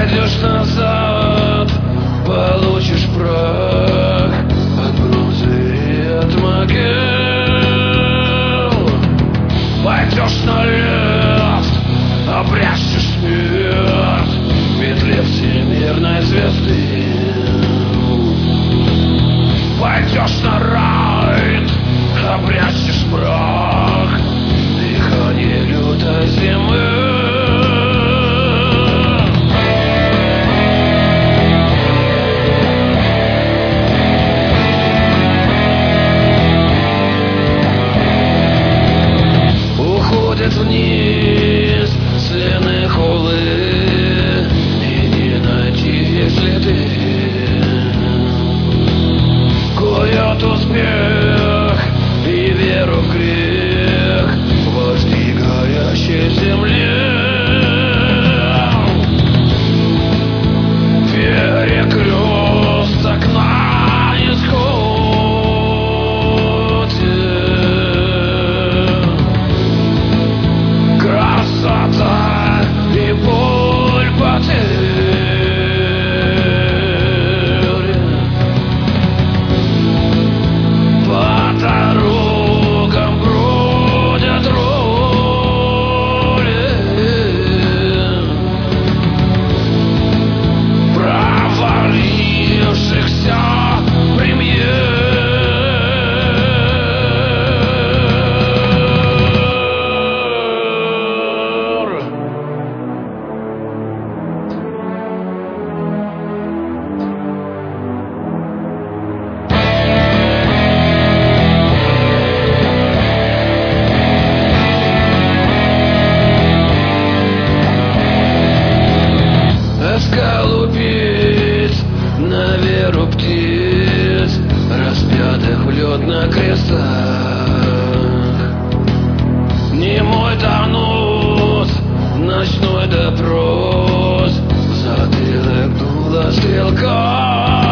Пойдешь назад, получишь прах от бронзы и от могил. Пойдешь на лед, обрящешь смерть в петле всемирной звезды. Пойдешь на райд, обрящешь мрак дыхание лютой зимы. Уходит вниз с длинной холы, и не найти следы. Кует успех и веру в грех вожди горящей земли. Перекресток на исходе. Красота и боль потери. По дорогам бродят роли, провалившихся премьер. Сколупить на веру птиц, распятых в лед на крестах. Немой донос, ночной допрос, в затылок дула стрелка.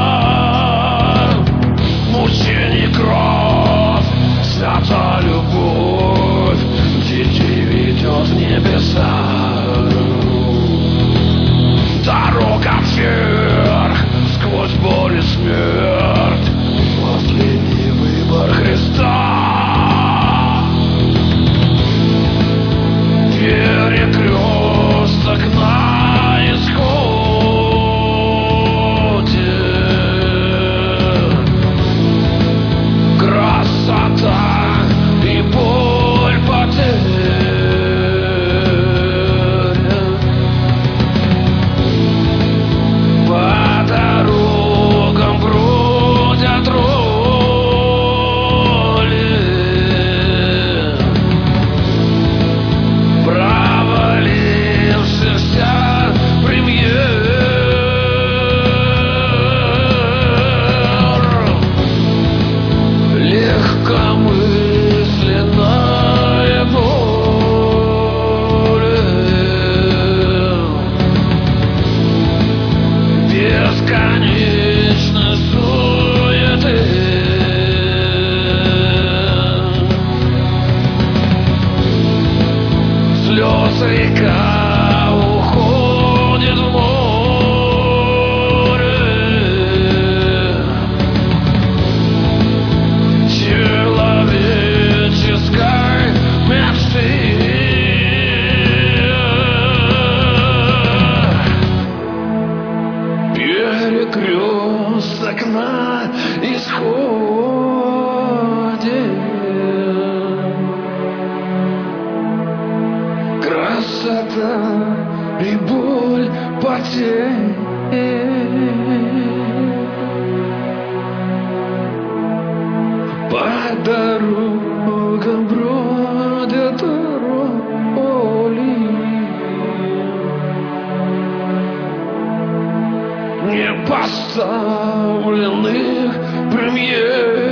Мучений кровь, свята любовь, детей ведет в небеса. Дорога вверх, сквозь боль и смерть, последний выбор Христа. Перекресток на исходе. Красота и боль потери. По дорогам бродят роли, провалившихся премьер. Легкомысленная боль, бесконечной суеты. Слез река уходит в море. Человеческой мечты. Перекресток на исходе. Красота и боль потери. По дорогам бродят роли, непоставленных премьер.